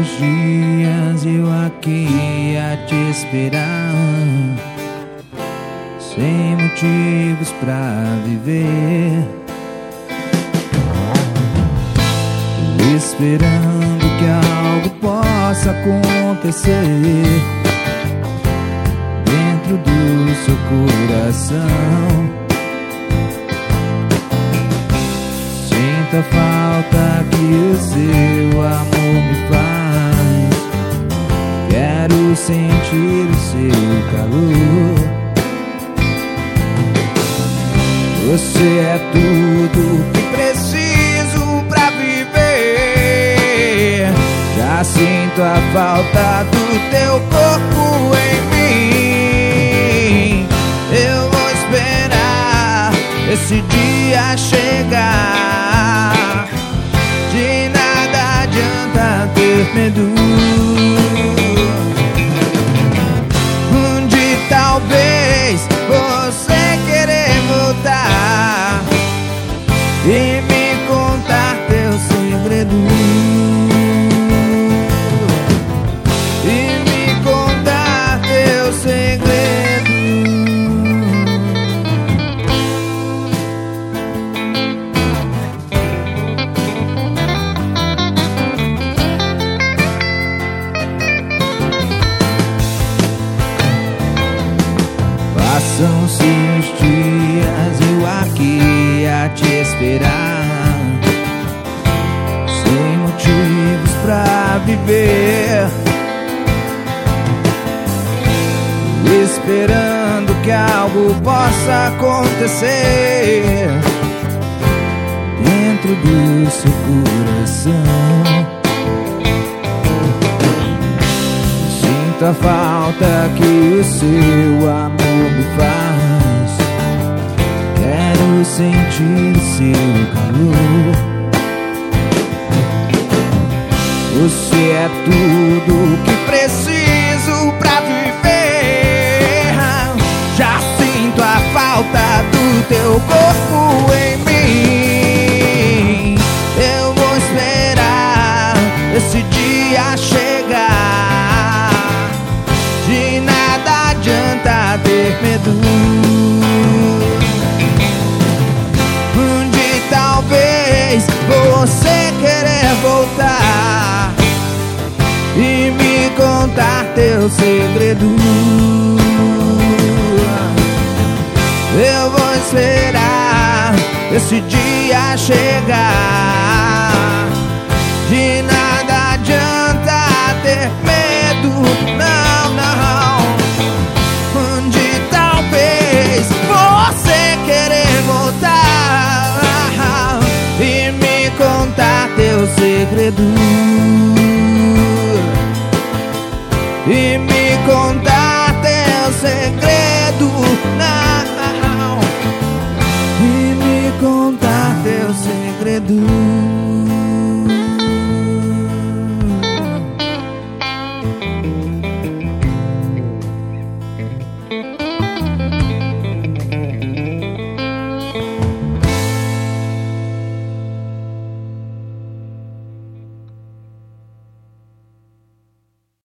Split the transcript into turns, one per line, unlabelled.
os dias eu aqui a te esperar, sem motivos pra viver, esperando que algo possa acontecer dentro do seu coração. Sinta a falta que o seu amor me faz. Quero sentir o seu calor. Você é tudo que preciso pra viver. Já sinto a falta do teu corpo em mim. Eu vou esperar esse dia chegar. De nada adianta ter medo. De talvez você querer voltar e me contar teu segredo. E me contar teu segredo. Passam-se os dias eu aqui a te esperar, sem motivos pra viver, esperando que algo possa acontecer dentro do seu coração. Sinto a falta que o seu amor me faz. Quero sentir o seu calor. Você é tudo que preciso pra viver. Já sinto a falta do teu corpo em mim. Eu vou esperar esse dia chegar. De nada adianta ter medo. De talvez você querer voltar e me contar teu segredo. Eu vou esperar esse dia chegar. De nada adianta ter medo, não, não. De talvez você querer voltar e me contar teu segredo. E me contar teu segredo, não. E me contar teu segredo.